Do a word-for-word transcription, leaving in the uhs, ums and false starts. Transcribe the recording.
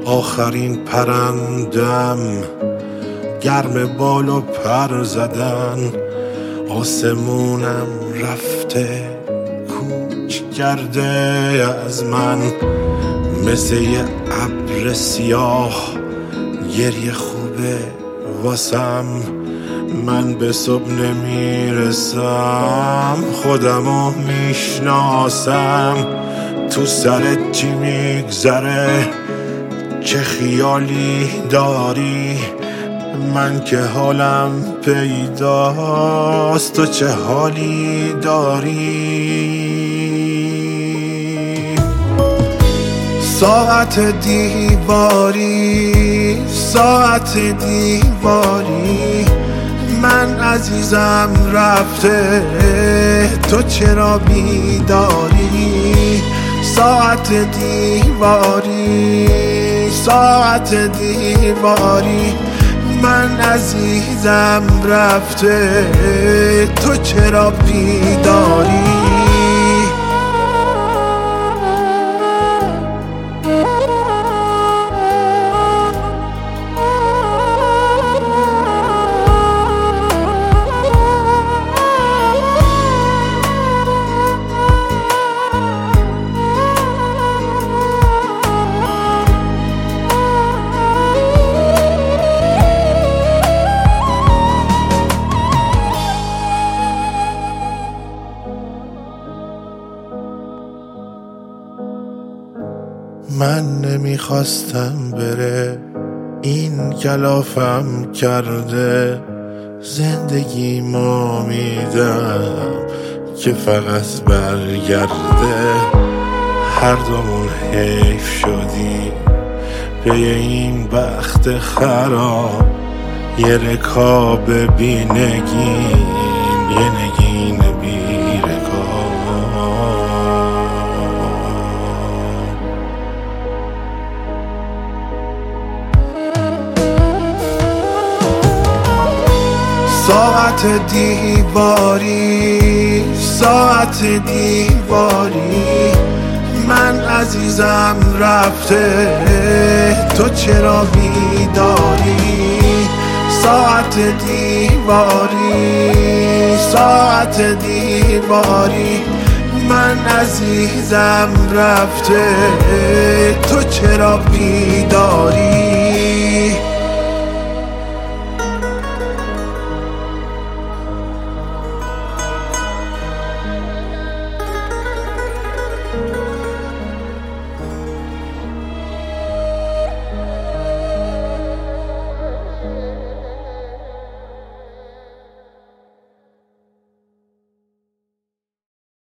آخرین پرندم گرم بال و پر زدن، آسمونم رفته کوچ کرده از من، مثل یه ابر سیاه گریه خوبه واسم. من به صبح نمیرسم، خودمو میشناسم، تو سرت چی میگذره، چه خیالی داری، من که حالم پیداست، تو چه حالی داری. ساعت دیواری، ساعت دیواری، من عزیزم رفته، تو چرا بیداری. ساعت دیواری، ساعت دیواری، من عزیزم رفته، تو چرا بیداری. من نمیخواستم بره، این کلافم کرده، زندگیمو میدم که فقط برگرده. هر دومون حیف شدیم به این بخت خراب، یه رکاب بی نگین، یه نگین بی رکاب. ساعت دیواری، ساعت دیواری، من عزیزم رفته، تو چرا بیداری. ساعت دیواری، ساعت دیواری، من عزیزم رفته، تو چرا بیداری.